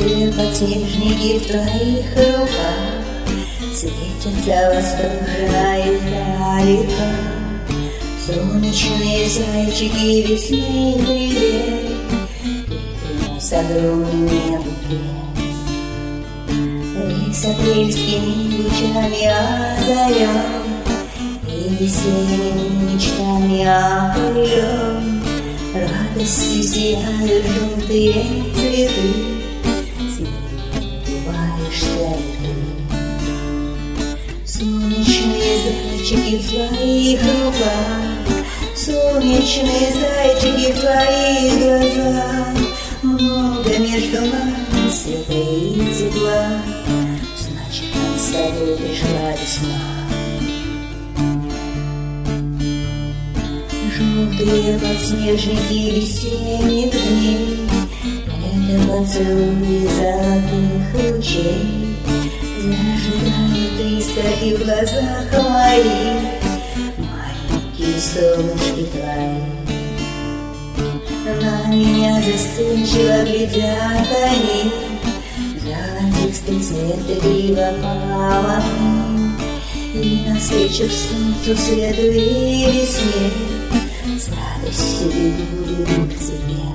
Желтые подснежники в твоих руках светятся восторжая издалека. Солнечные зайчики весны привет принес огромный букет. С апрельскими лучами озарял и весенними мечтами опылен. Радостью сияют желтые цветы, улыбаешься ты. Солнечные зайчики в твоих руках, солнечные зайчики в твоих глазах. Много между нами света и тепла, значит, нам с тобой пришла весна. Желтые подснежники весенних дней — это поцелуи золотых лучей. Зажигают искорки в глазах моих маленькие солнышки твои. На меня застенчиво глядят они, золотистый цвет игриво помогли. И навстречу солнцу, свету и весне с радостью бегу к тебе.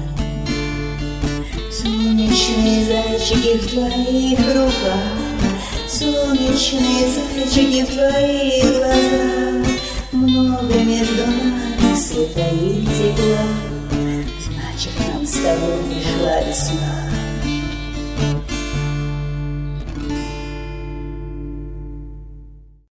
Солнечные зайчики в твоих руках, солнечные зайчики в твоих глазах. Много между нами света и тепла, значит, нам с тобой пришла весна.